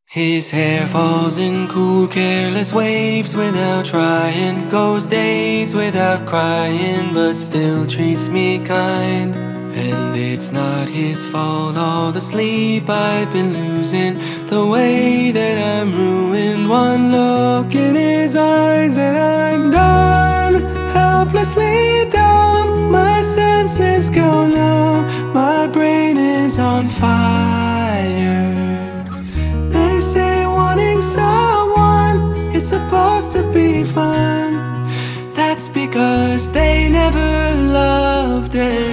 His hair falls in cool, careless waves without trying. Goes days without crying, but still treats me kind. And it's not his fault, all the sleep I've been losing, the way that I'm ruined. One look in his eyes and I'm done, helplessly dumb. My senses go numb, my brain is on fire. They say wanting someone is supposed to be fun. That's because they never loved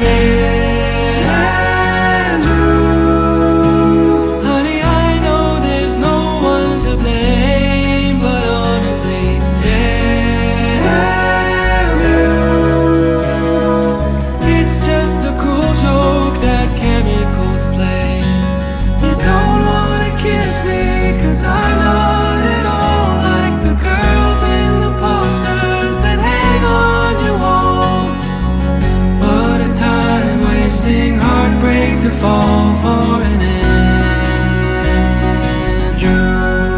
Andrew. Honey, I know there's no one to blame, but honestly, damn you. It's just a cruel joke that chemicals play. You don't wanna kiss me, 'cause I'm not at all like the girls in the posters that hang on your wall. What a time wasting heartbreak to fall for an Andrew.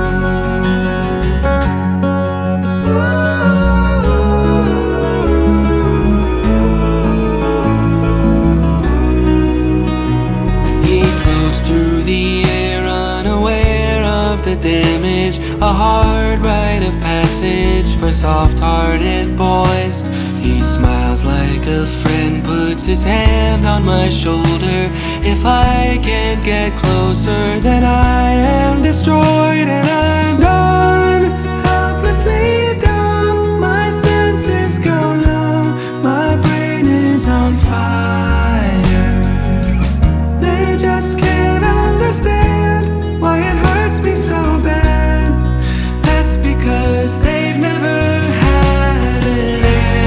He floats through the air unaware of the damage, a hard rite of passage for soft-hearted boys. He smiles like a friend, puts his hand on my shoulder. If I can't get closer, then I am destroyed and I'm done, helplessly dumb. My senses go numb, my brain is on fire. They just can't understand why it hurts me so bad. That's because they've never had an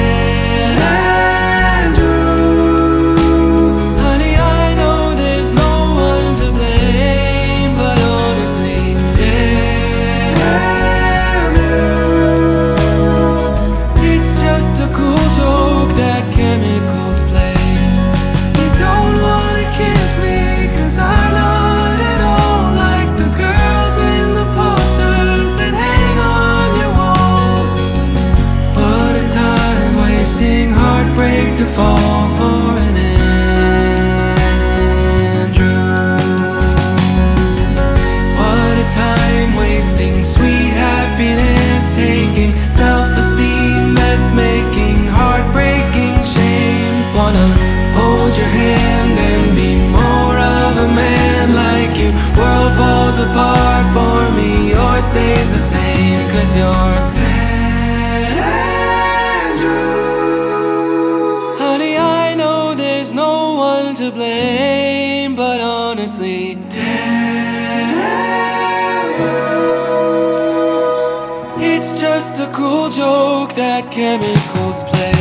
Andrew. Honey, I know there's no one to blame, but honestly, damn you. It's just a cruel joke that chemicals play. You don't wanna kiss me, 'cause I'm not at all like the girls in the posters that hang on your wall. What a time wasting heartbreak to fall for an Andrew. What a time wasting sweet happiness, taking self-esteem, mess making, heartbreaking shame. Wanna hold your hand and be more of a man like you. World falls apart for me, yours stays the same, 'cause you're that Andrew. Honey, I know there's no one to blame, but honestly, damn you. It's just a cruel joke that chemicals play.